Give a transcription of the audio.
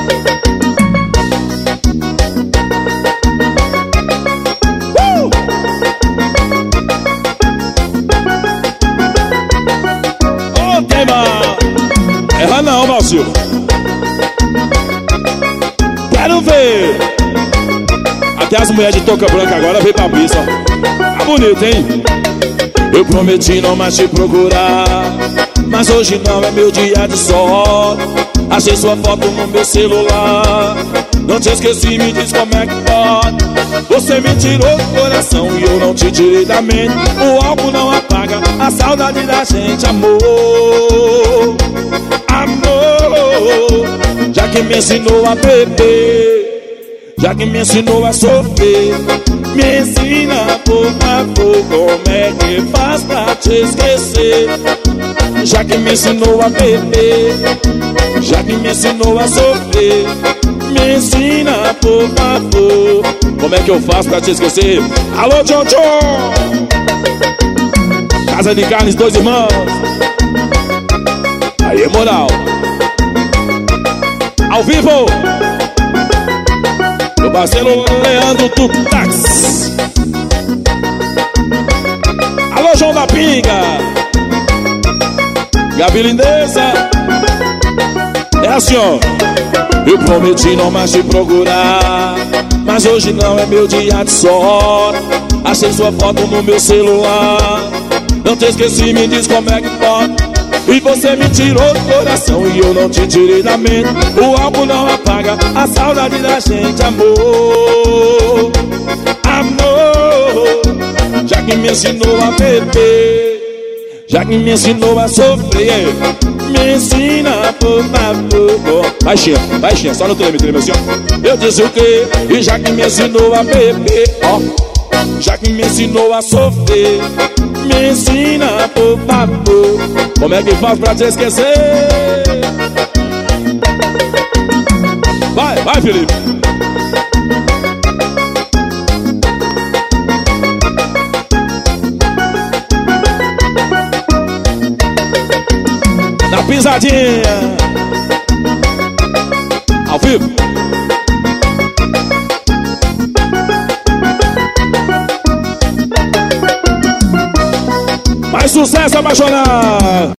Ô, tema! Erra não, Valsil. Quero ver. Até as mulheres de touca branca agora vem pra pista. Tá bonito, hein? Eu prometi não mais te procurar, mas hoje não é meu dia de sorte. Achei sua foto no meu celular. Não te esqueci, me diz como é que pode. Você me tirou do coração e eu não te tirei da mente. O álcool não apaga a saudade da gente, amor. Amor, já que me ensinou a beber, já que me ensinou a sofrer, me ensina, por favor, como é que faz pra te esquecer. Já que me ensinou a beber, já que me ensinou a sofrer, me ensina, por favor, como é que eu faço pra te esquecer. Alô, John John, Casa de Carnes, dois irmãos. Aí, moral. Ao vivo, meu parceiro Leandro Tutax. Alô, João da Pinga, Gabi Lindeza. É assim, ó. Eu prometi não mais te procurar, mas hoje não é meu dia de sorte. Achei sua foto no meu celular. Não te esqueci, me diz como é que pode. E você me tirou do coração e eu não te tirei da mente. O álcool não apaga a saudade da gente, amor. Amor, já que me ensinou a beber, já que me ensinou a sofrer, me ensina, por favor. Baixinha, só no treme assim, ó. Eu disse o quê? E já que me ensinou a beber, ó, já que me ensinou a sofrer, me ensina, por favor, como é que faz pra te esquecer. Vai, Felipe. Na pisadinha, ao vivo. Mais sucesso, apaixonado.